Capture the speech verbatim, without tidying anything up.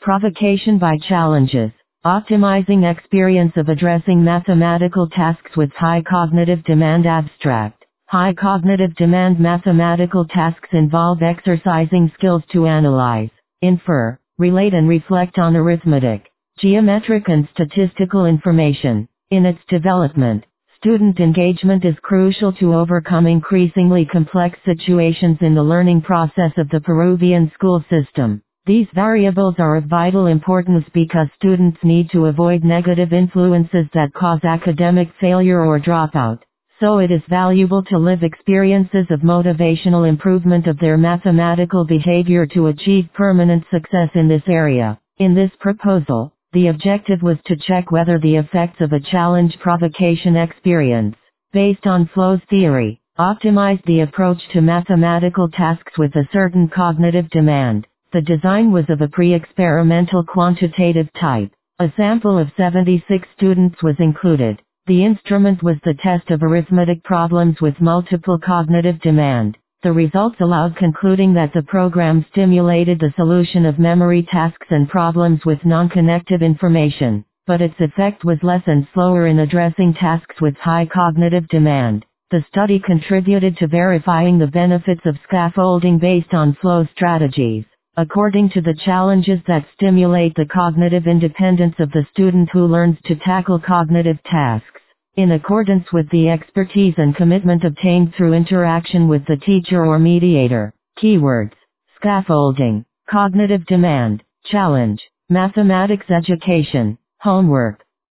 Provocation by challenges. Optimizing experience of addressing mathematical tasks with high cognitive demand. Abstract. High cognitive demand mathematical tasks involve exercising skills to analyze, infer, relate and reflect on arithmetic, geometric and statistical information. In its development, student engagement is crucial to overcome increasingly complex situations in the learning process of the Peruvian school system. These variables are of vital importance because students need to avoid negative influences that cause academic failure or dropout. So it is valuable to live experiences of motivational improvement of their mathematical behavior to achieve permanent success in this area. In this proposal, the objective was to check whether the effects of a challenge provocation experience, based on flows theory, optimized the approach to mathematical tasks with a certain cognitive demand. The design was of a pre-experimental quantitative type. A sample of seventy-six students was included. The instrument was the test of arithmetic problems with multiple cognitive demand. The results allowed concluding that the program stimulated the solution of memory tasks and problems with non-connective information, but its effect was less and slower in addressing tasks with high cognitive demand. The study contributed to verifying the benefits of scaffolding based on flow strategies. According to the challenges that stimulate the cognitive independence of the student who learns to tackle cognitive tasks, in accordance with the expertise and commitment obtained through interaction with the teacher or mediator. Keywords: scaffolding, cognitive demand, challenge, mathematics education, homework.